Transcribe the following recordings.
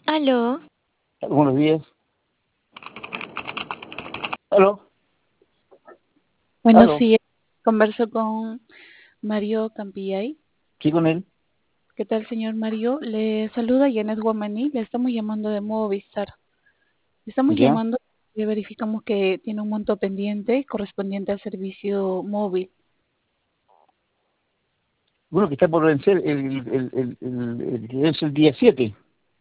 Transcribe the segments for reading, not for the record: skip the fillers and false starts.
Aló, Buenos días. ¿Aló? buenos ¿Aló? días. Converso con Mario Campillay. ¿Sí con él? ¿Qué tal, señor Mario? Le saluda Janet Guamaní. Le estamos llamando de Movistar. Le estamos ¿Ya? llamando y verificamos que tiene un monto pendiente correspondiente al servicio móvil. Bueno, que está por vencer que es el día 7.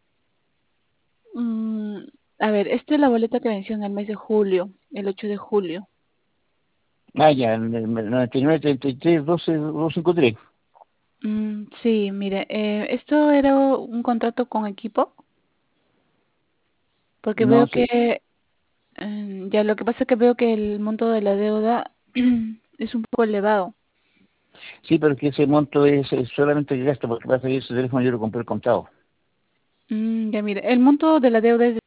Mm, a ver, esta es la boleta que venció en el mes de julio, el 8 de julio. Ah, ya, el 99 33 12 253. Sí, mire, esto era un contrato con equipo, porque No veo sé. que ya lo que pasa es que veo que el monto de la deuda es un poco elevado. Sí, pero que ese monto es solamente el gasto, porque pasa que ese teléfono yo lo compré al contado. Ya mire, el monto de la deuda es de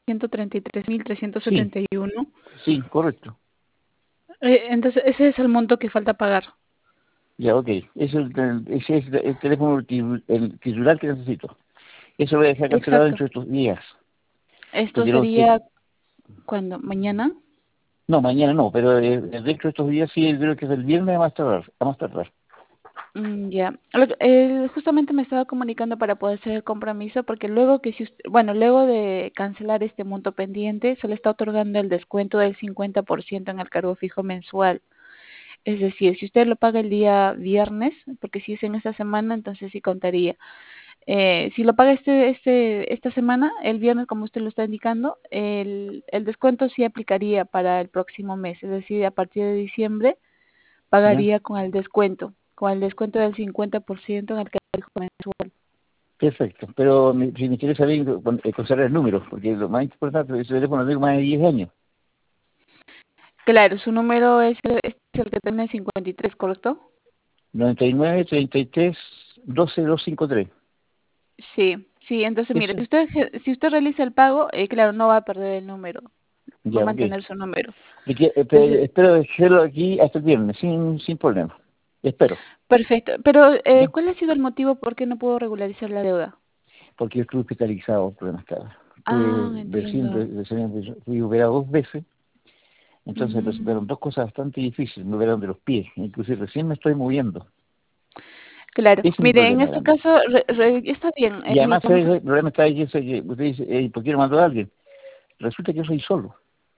Sí, 133.371. sí, correcto. Entonces, ese es el monto que falta pagar. Ya, ok. Ese es el teléfono el titular que necesito. Eso lo voy a dejar cancelado Exacto. dentro de estos días. Esto Porque no, sería cuando mañana. no, mañana no, pero dentro de estos días sí, creo que es el viernes a más tardar. A más tardar. Ya. Justamente me estaba comunicando para poder hacer el compromiso porque luego que si bueno, luego de cancelar este monto pendiente, se le está otorgando el descuento del 50% en el cargo fijo mensual. Es decir, si usted lo paga el día viernes, porque si es en esta semana, entonces sí contaría. Si lo paga esta semana, el viernes, como usted lo está indicando, el descuento sí aplicaría para el próximo mes. Es decir, a partir de diciembre ¿Ya? pagaría con el descuento del 50% en el cargo mensual. Perfecto, pero si me interesa bien conservar el número, porque lo más importante es que ese teléfono tengo más de 10 años. Claro, su número es el que tiene 53, ¿correcto? 99 33 12 253. Sí, sí. Entonces, mire, Eso, si usted realiza el pago, claro, no va a perder el número, va a ya, ok. mantener su número. Entonces, Espero dejarlo aquí hasta el viernes, sin problema. Espero. perfecto. Pero, ¿Ya? ¿cuál ha sido el motivo por qué no puedo regularizar la deuda? Porque yo estuve hospitalizado por una escala. Ah, entiendo. Fui operado 2 veces, entonces me Mm, presentaron dos cosas bastante difíciles. Me operaron de los pies, inclusive recién me estoy moviendo. claro. Ese es mi Mire, en problema este grande. caso, está bien. Y Mire, además como el problema está ahí que usted dice, ¿por qué no mandó a alguien? Resulta que yo soy solo.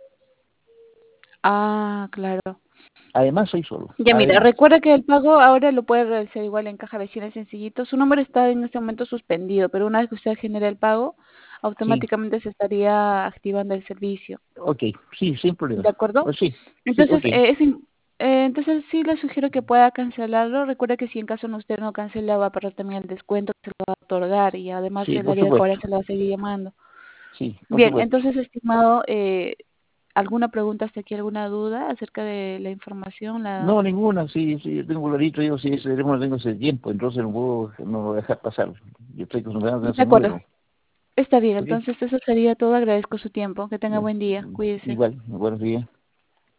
claro. Además soy solo. Ya mira, Además. recuerda que el pago ahora lo puede realizar igual en caja vecina sencillito. Su número está en este momento suspendido, pero una vez que usted genere el pago, Sí. automáticamente se estaría activando el servicio. Ok. Sí, sin ¿De problema. acuerdo? Oh, sí. Sí, Entonces, ok. entonces sí le sugiero que pueda cancelarlo. Recuerda que si en caso no usted no cancela, va a perder también el descuento que se le va a otorgar y además Sí, el por área de supuesto. cobranza le va a seguir llamando. Sí, por Bien, supuesto. entonces, estimado, ¿alguna pregunta hasta aquí, alguna duda acerca de la información? No, ninguna. Sí, sí, yo tengo clarito. Digo, sí, ese teléfono lo tengo hace tiempo, entonces no lo voy a dejar pasar. Yo estoy acostumbrado a De ese acuerdo. número. Está bien, ¿Ok? entonces eso sería todo. Agradezco su tiempo. Que tenga buen día. Cuídese. Igual, buenos días.